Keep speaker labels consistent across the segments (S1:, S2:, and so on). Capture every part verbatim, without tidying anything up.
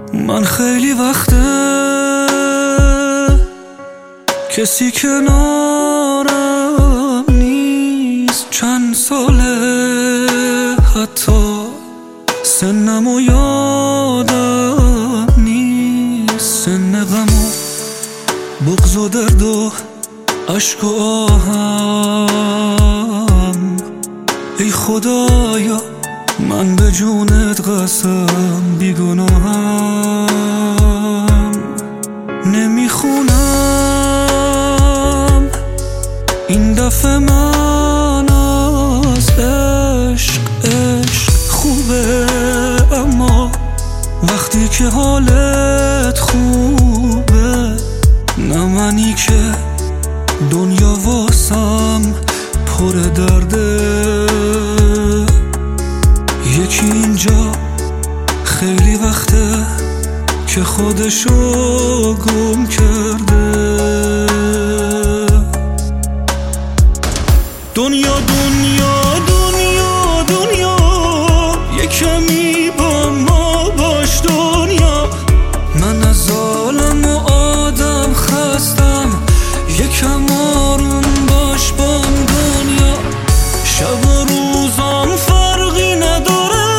S1: من خیلی وقته کسی کنارم نیست، چند ساله حتی سنمو یادم نیست، سن غم و بغض و درد و عشق و آهم. ای خدایا من به جونت قسم بیگناهم، نمیخونم این دفعه من از عشق. عشق خوبه اما وقتی که حالت خوبه، نه منی که دنیا واسم پر درده. یکی اینجا خیلی وقته که خودشو گم کرده. دنیا دنیا دنیا دنیا یه کمی با ما باش دنیا. من از ظالم و آدم خستم، یکم آروم باش بام دنیا. شب و روزام فرقی نداره،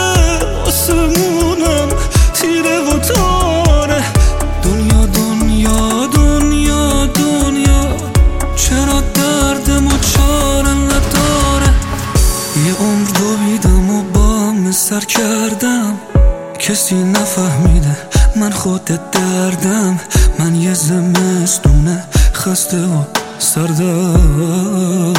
S1: آسمونم تیره و تاره. دنیا دنیا دنیا دنیا چرا دردم و چاره نداره. یه عمر دویدم و با همه سر کردم، کسی نفهمیده من خود دردم. من یه زمستونه خسته و سردم،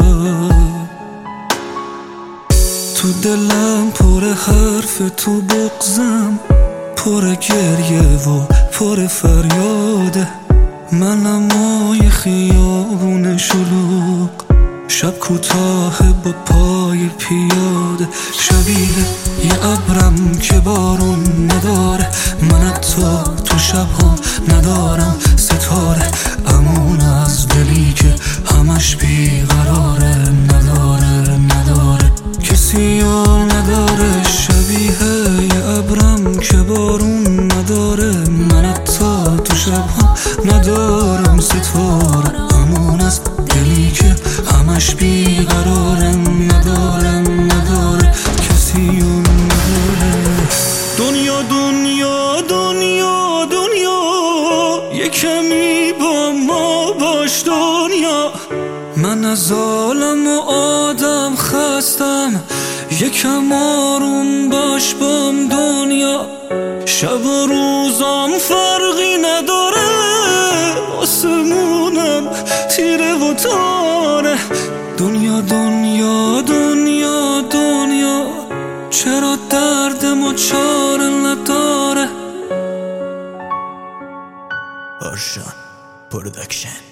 S1: تو دلم پر حرف، تو بغضم پر گریه و پر فریاده. منم مای خیابون شلوغ، شب کوتاه با پای پیاده. شبیه یه ابرم که بارون نداره، من حتی تو شبها ندارم ستاره. امون از دلی که همش بیقراره، نداره نداره کسی یار نداره. شبیه یه ابرم که بارون نداره، من حتی تو شبها ندارم ستاره. امون از دلی که همش بیقراره، نداره نداره کسی یار نداره. دنیا دنیا دنیا دنیا یه کمی با ما باش دنیا. من از ظالم و آدم خستم، یکم آروم باش بام دنیا. شب و روزام فرقی نداره، آسمونم تیره و تاره. دنیا دنیا دنیا دنیا چرا دردم و چاره نداره.
S2: Orshan Production.